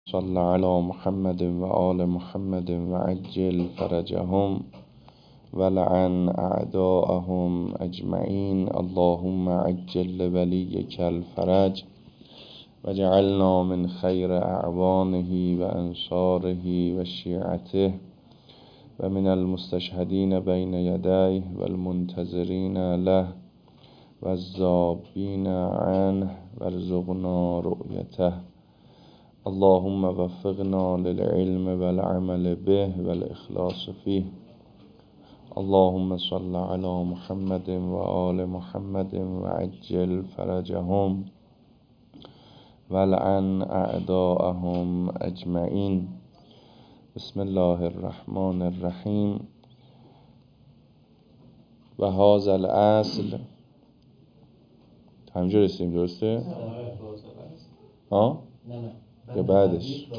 صل على محمد وآل محمد وعجل فرجهم ولعن أعداءهم أجمعين. اللهم عجل لوليك الفرج وجعلنا من خير أعوانه وأنصاره وشيعته ومن المستشهدين بين يديه والمنتظرين له والذابين عنه وارزقنا رؤيته. اللهم وفقنا للعلم والعمل به والإخلاص فيه. اللهم صل على محمد وآل محمد وعجل فرجهم ولعن أعداءهم أجمعين. بسم الله الرحمن الرحیم. و هذا الاصل همینجا رسیم، درسته؟ ها؟ نه یا بعدش؟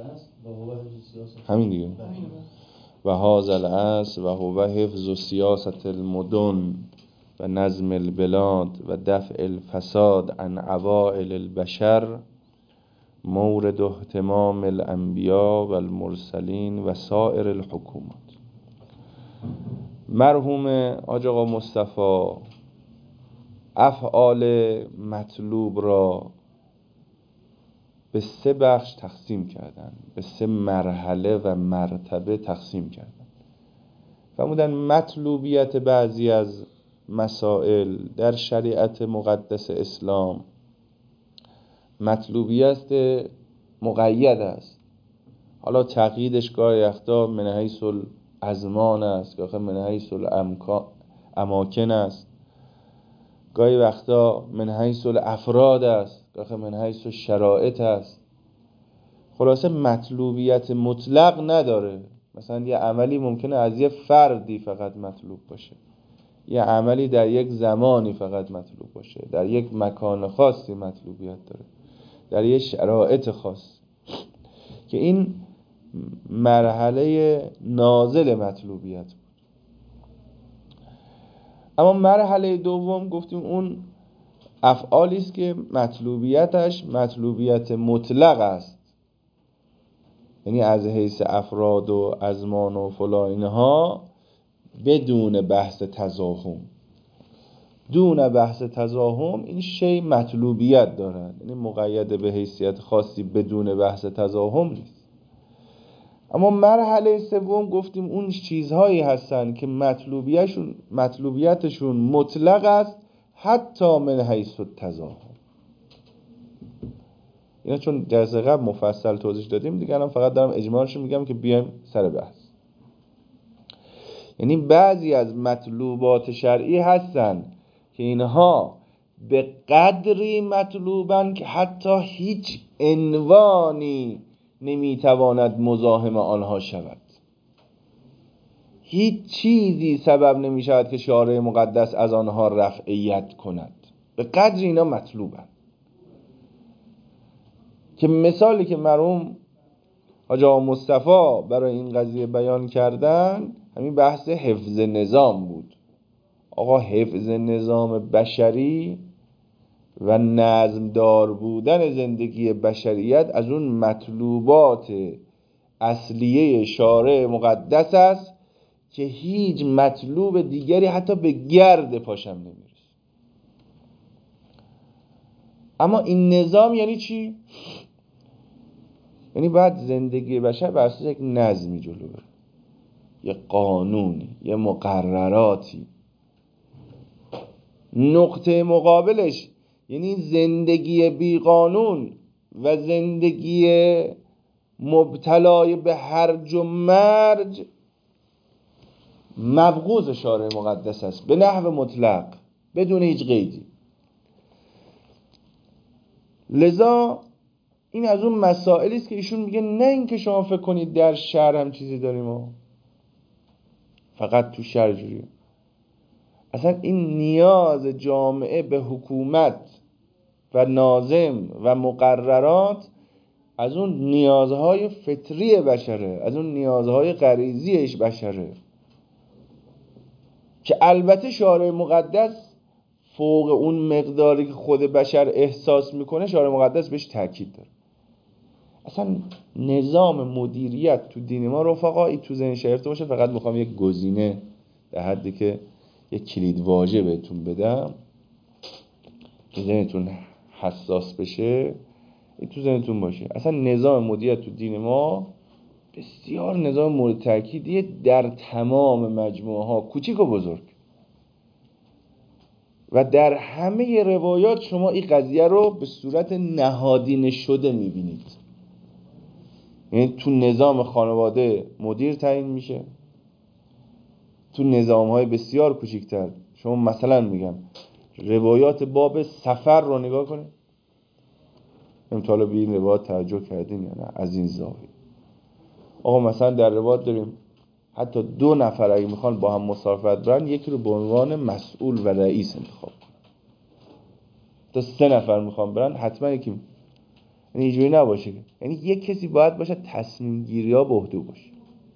همین دیگه. و هذا الاصل و هو حفظ سیاست المدن و نظم البلاد و دفع الفساد عن عوائل البشر مورد اهتمام الانبیاء و المرسلین و سایر الحکومات. مرحوم حاج آقا مصطفی افعال مطلوب را به 3 بخش تقسیم کردن، به 3 مرحله و مرتبه تقسیم کردن. فرمودن مطلوبیت بعضی از مسائل در شریعت مقدس اسلام مطلوبیت مقید است. حالا تقییدش گاهی وقتا من حیث الازمان است، گاهی من حیث الاماکن است، گاهی وقتا من حیث الافراد است، گاهی من حیث الشرائط است. خلاصه مطلوبیت مطلق نداره. مثلا یه عملی ممکنه از یه فردی فقط مطلوب باشه، یه عملی در یک زمانی فقط مطلوب باشه، در یک مکان خاصی مطلوبیت داره، در یک شرایط خاص، که این مرحله نازل مطلوبیت بود. اما مرحله دوم گفتیم اون افعالی است که مطلوبیتش مطلوبیت مطلق است، یعنی از حیث افراد و ازمان و فلان اینها بدون بحث تزاحم. دون بحث تزاحم این شی مطلوبیت دارد، یعنی مقید به حیثیت خاصی بدون بحث تزاحم نیست. اما مرحله سوم گفتیم اون چیزهایی هستن که مطلوبیتشون مطلق است حتی من حیث التزاحم. اینا چون جلسه قبل مفصل توضیح دادیم دیگه، الان فقط دارم اجمالشو میگم که بیایم سر بحث. یعنی بعضی از مطلوبات شرعی هستن که اینها به قدری مطلوبن که حتی هیچ عنوانی نمیتواند مزاحم آنها شود. هیچ چیزی سبب نمیشود که شارع مقدس از آنها رفعیت کند. به قدری اینا مطلوبن که مثالی که مرحوم حاج آقا مصطفی برای این قضیه بیان کردن همین بحث حفظ نظام بود. آقا حفظ نظام بشری و نظمدار بودن زندگی بشریت از اون مطلوبات اصلیه شارع مقدس است که هیچ مطلوب دیگری حتی به گرد پاشم نمیرسه. اما این نظام یعنی چی؟ یعنی باید زندگی بشر بر اساس یک نظمی جلو بره، یه قانونی، یه مقرراتی. نقطه مقابلش یعنی زندگی بی قانون و زندگی مبتلای به هرج و مرج مبغوض شارع مقدس است به نحو مطلق بدون هیچ قیدی. لذا این از اون مسائلی است که ایشون میگه نه اینکه شما فکر کنید در شهر هم چیزی داریم و فقط تو شهر جوریه. اصلا این نیاز جامعه به حکومت و ناظم و مقررات از اون نیازهای فطری بشره، از اون نیازهای غریزیش بشره که البته شارع مقدس فوق اون مقداری که خود بشر احساس میکنه شارع مقدس بهش تاکید داره. اصلا نظام مدیریت تو دین ما رفقا این تو ذهن شرط باشه. فقط میخوام یک گزینه در حدی که یک کلید واژه بهتون بدم که ذهنتون حساس بشه، این تو ذهنتون باشه. اصلا نظام مدیریت تو دین ما بسیار نظام مورد تاکیدیه در تمام مجموعه ها، کوچیک و بزرگ. و در همه روایات شما این قضیه رو به صورت نهادینه شده میبینید. یعنی تو نظام خانواده مدیر تعیین میشه، تو نظام‌های بسیار کوچکتر. شما مثلا میگم روایات باب سفر رو نگاه کنید، امثال به این روایات توجه کردین یا نه؟ از این زاویه آقا مثلا در روایات داریم حتی 2 نفر اگه میخوان با هم مسافرت برن، یکی رو به عنوان مسئول و رئیس انتخاب کنن. تا 3 نفر میخوان برن حتما یکی، یعنی اینجوری نباشه، یعنی یک کسی باید باشه تصمیم گیری ها به عهده باشه.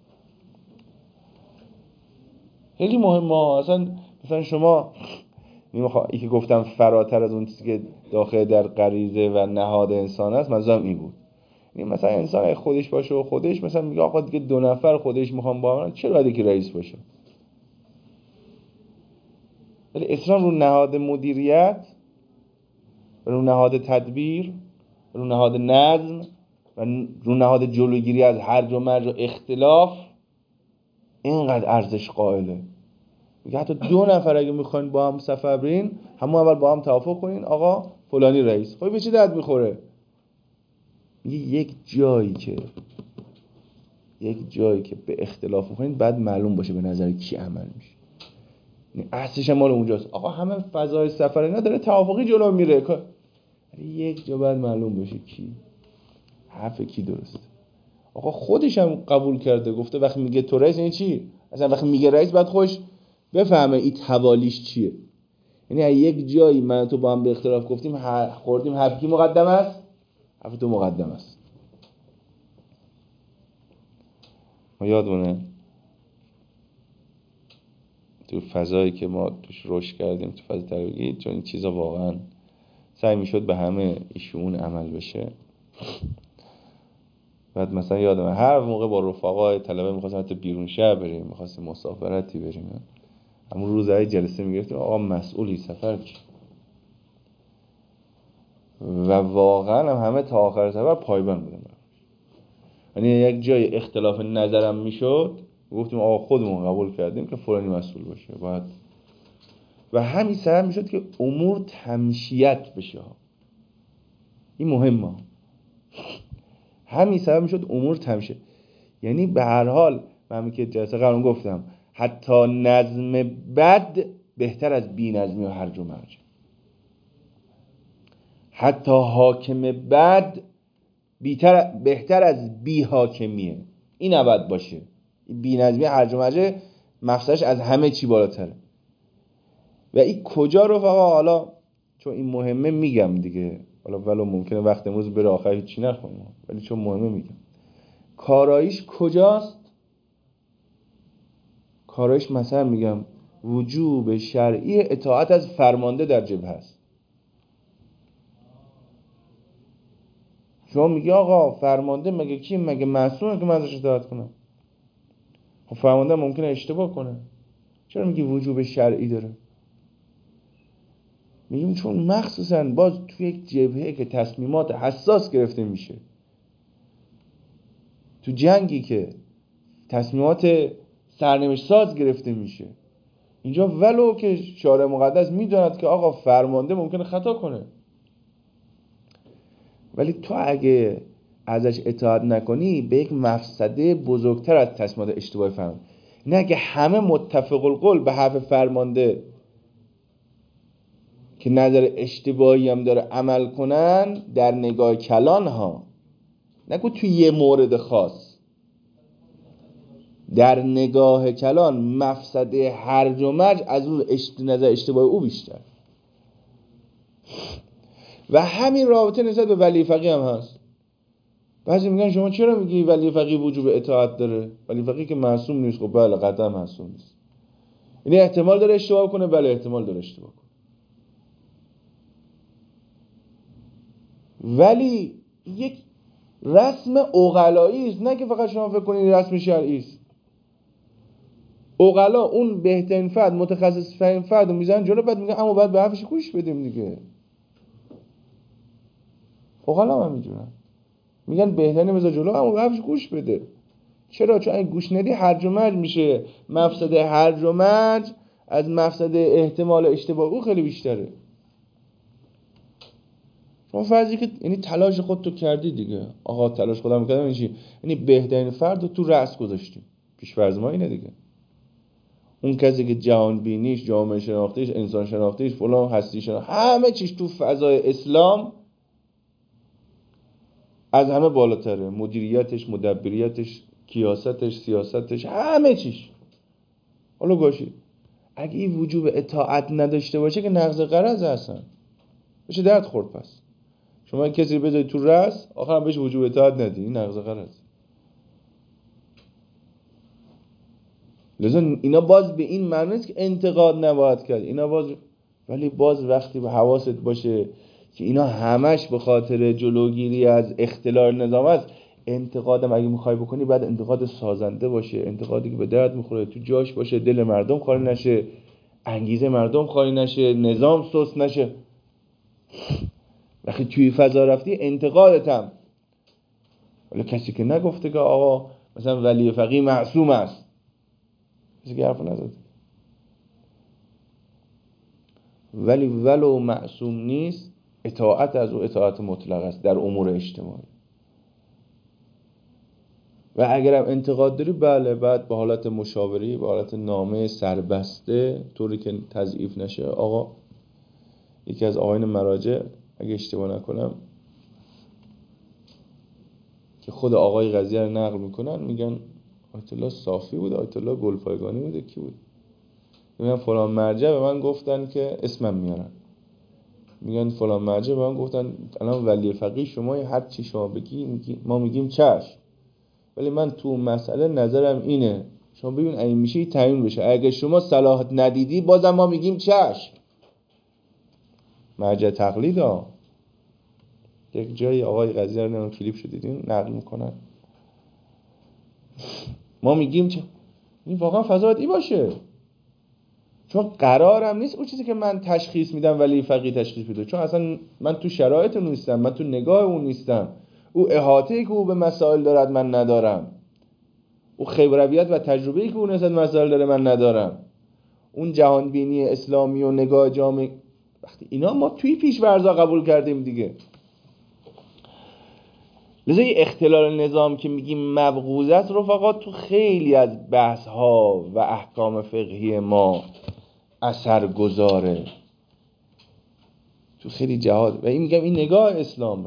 خیلی مهمه. اصلا مثلا شما این که گفتم فراتر از اون چیزی که داخل در غریزه و نهاد انسان است، منظورم این بود. یعنی مثلا انسان خودش باشه و خودش مثلا میگه آقا دیگه 2 نفر خودش میخوام با هم، چرا باید یکی رئیس باشه؟ ولی اسلام رو نهاد مدیریت، رو نهاد تدبیر، رو نهاد نظم و رو نهاد جلوگیری از هرج و مرج و اختلاف اینقدر ارزش قائله. میگه حتی 2 نفر اگه میخواین با هم سفر برین، همون اول با هم توافق کنین آقا فلانی رئیس. خب به چه درد میخوره؟ میگه یک جایی که به اختلاف میخواین بعد معلوم باشه به نظر کی عمل میشه. یعنی اصلش مال اونجاست. آقا همه فضای سفر اینا داره توافقی جلو میره، یک جا بعد معلوم بشه کی حرف کی درسته. آقا خودش هم قبول کرده، گفته وقتی میگه تو رئیس این چی؟ اصلا وقتی میگه رئیس بعد خوش بفهمه این توالیش چیه. یعنی یک جایی من تو با هم به اختلاف گفتیم خوردیم، حرف کی مقدم است؟ حرف تو مقدم است. ما یادمونه تو فضایی که ما توش رشد کردیم، تو فضای تربیتی، چون این چیزا واقعا سعی میشد به همه ایشون عمل بشه. بعد مثلا یادمه هر موقع با رفقای طلبه می‌خواستیم حتی بیرون شهر بریم، می‌خواستیم مسافرتی بریم، همون روزهای جلسه میگرفتیم آقا مسئولی سفر کی؟ و واقعا هم همه تا آخر سفر پایبند بودن. یعنی یک جای اختلاف نظرم میشد گفتیم آقا خودمون قبول کردیم که فلانی مسئول باشه باید. و همین سبب میشد که امور تمشیت بشه. این مهمه. همین سبب میشد امور تمشیت. یعنی به هر حال من که جلسه قبل گفتم حتی نظم بد بهتر از بی نظمی و هرج و مرج. حتی حاکم بد بهتر از بی حاکمیه. این نباید باشه. بی نظمی هرج و مرج مفسدش از همه چی بالاتره. و این کجا رو فقط حالا چون این مهمه میگم دیگه، حالا ولو ممکنه وقت امروز بره آخر هیچی نخونیم، ولی چون مهمه میگم. کاراییش کجاست؟ کاراییش مثلا میگم وجوب شرعی اطاعت از فرمانده در جبهه است. شما میگی آقا فرمانده مگه کی؟ مگه معصومه که من ازش اطاعت کنم؟ خب فرمانده ممکنه اشتباه کنه، چرا میگی وجوب شرعی داره؟ میگیم چون مخصوصا باز توی یک جبهه که تصمیمات حساس گرفته میشه، تو جنگی که تصمیمات سرنوشت ساز گرفته میشه، اینجا ولو که شارع مقدس میداند که آقا فرمانده ممکنه خطا کنه، ولی تو اگه ازش اطاعت نکنی به یک مفسده بزرگتر از تصمیمات اشتباهی فرمانده. نه اگه همه متفق القول به حرف فرمانده که نظر اشتباهی هم داره عمل کنن، در نگاه کلان ها، نگو توی یه مورد خاص، در نگاه کلان مفسده هرج و مرج از اون نظر اشتباهی او بیشتر. و همین رابطه نسبت به ولی فقیه هم هست. بعضی میگن شما چرا میگی ولی فقیه وجوب اطاعت داره؟ ولی فقیه که معصوم نیست. خب بله قطعا معصوم نیست. یعنی احتمال داره اشتباه کنه؟ بله احتمال داره اشتباه کنه. ولی رسم عقلایی است، نه که فقط شما فکر کنید رسم شرعی است. عقلا اون بهترین فرد، متخصص ترین فرد رو میزنن جلو، بعد میگن اما باید به حرفش گوش بدیم دیگه. عقلا هم میدونن، میگن بهترین بذار جلو اما به حرفش گوش بده. چرا؟ چون اگه گوش ندی هرج و مرج میشه. مفسد هرج و مرج از مفسد احتمال اشتباه او خیلی بیشتره. شما فرضی که یعنی تلاش خودتو کردی دیگه، آقا تلاش خودم کردم یعنی بهترین فرد رو تو رأس گذاشتیم، پیش فرض ما اینه دیگه. اون کسی که جهان بینیش، جامعه شناختیش، انسان شناختیش، فلان هستی شناخت، همه چیش تو فضای اسلام از همه بالاتره. مدیریتش، مدبریتش، کیاستش، سیاستش، همه چیش. حالا گوشی اگه این وجوب اطاعت نداشته باشه که نقض غرض هستن، بشه درد خورد. پس شما کسی بذاری تو رأس، آخر بهش وجوب اطاعت ندی، این نقض غرض. لذا اینا باز به این معنی نیست که انتقاد نباید کرد، اینا باز، ولی باز وقتی به حواست باشه که اینا همش به خاطر جلوگیری از اختلال نظام است. انتقادم اگه میخوای بکنی بعد انتقاد سازنده باشه، انتقادی که به درد میخوره، تو جاش باشه، دل مردم خالی نشه، انگیزه مردم خالی نشه، نظام سست نشه. وقتی توی فضا رفتی انتقادت هم، ولی کسی که نگفته که آقا مثلا ولی فقیه معصوم است، کسی که حرف نزد، ولی ولو معصوم نیست، اطاعت از او اطاعت مطلق است در امور اجتماعی. و اگرم انتقاد داری، بله، بعد به حالت مشاوری، به حالت نامه سربسته، طوری که تضعیف نشه. آقا یکی از آقایان مراجع، اگه اشتباه نکنم که خود آقای قضیه رو نقل میکنن، میگن آیت الله صافی بود، آیت الله گلپایگانی بوده، کی بود، میگن فلان مرجع به من گفتن که اسمم میارن، میگن فلان مرجع به من گفتن الان ولی فقیه شما هر چی شما بگی ما میگیم چشم، ولی من تو مسئله نظرم اینه، شما ببین این میشه تعیین بشه، اگه شما صلاح ندیدی بازم ما میگیم چشم. مرجع تقلید ها. یک جایی آقای قضیه رو نمون کلیپ شدیدین نقل میکنن، ما میگیم چه، این واقعا فضا باید این باشه، چون قرارم نیست اون چیزی که من تشخیص میدم ولی فقیه تشخیص میده، چون اصلا من تو شرایط اون نیستم، من تو نگاه اون نیستم، او احاطه‌ای که او به مسائل دارد من ندارم، او خبرویت و تجربه‌ای که اون نسبت مسائل داره من ندارم، اون جهانبینی اسلامی و نگاه جامعه، وقتی اینا ما توی پیش‌ورزا قبول کردیم دیگه. لذا اختلال نظام که میگیم مبغوض است رفقا، تو خیلی از بحث‌ها و احکام فقهی ما اثر گذاره، تو خیلی جهات، و این میگم این نگاه اسلامه.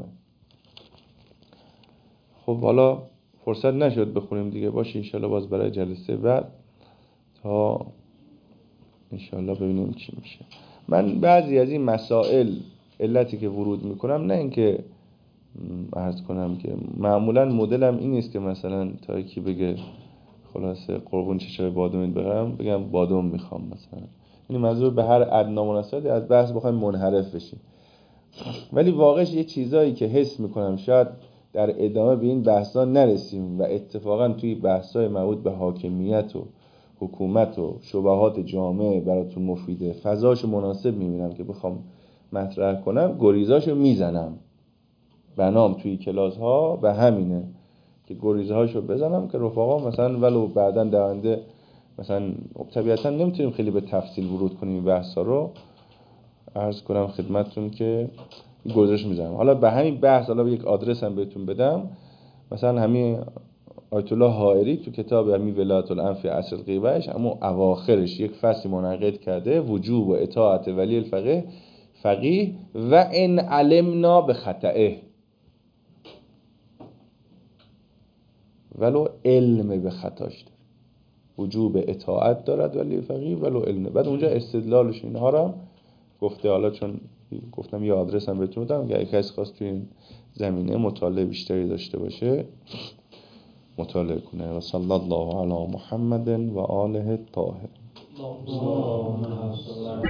خب حالا فرصت نشد بخونیم دیگه، باشه انشالله باز برای جلسه بعد تا انشالله ببینیم چی میشه. من بعضی از این مسائل علتی که ورود میکنم، نه اینکه عرض کنم که معمولا مدلم این نیست که مثلا تا یکی بگه خلاصه قربون چشای بادومت بگم بادوم میخوام مثلا، یعنی منظور به هر ادنا مناسبتی از بحث بخوایم منحرف بشیم، ولی واقعش یه چیزایی که حس میکنم شاید در ادامه به این بحثا نرسیم و اتفاقا توی بحثای مربوط به حاکمیت و حکومت و شبهات جامعه براتون مفیده، فضاشو مناسب میبینم که بخوام مطرح کنم، گریزاشو میزنم. بنام توی کلاس ها به همینه که گریزهاشو بزنم که رفقا مثلا ولو بعداً در آینده مثلا طبیعتاً نمیتونیم خیلی به تفصیل ورود کنیم این بحثا رو، عرض کنم خدمتتون که گزارش میذارم. حالا به همین بحث حالا یک آدرس هم بهتون بدم، مثلا همین آیت الله حائری تو کتاب همین ولایت الامر فی عصر الغیبهش اما اواخرش یک فصل منعقد کرده وجوب و اطاعت ولی الفقیه و ان علمنا به خطئه، ولو علم به خطاش داره، وجوب اطاعت دارد ولی فقیه ولو علم. بعد اونجا استدلالش اینها رو گفته. حالا چون گفتم یه آدرس هم بهتون بدم، اگه کسی خواست توی این زمینه مطالعه بیشتری داشته باشه مطالعه کنه. و صلی الله علی محمد و آله الطاهرین.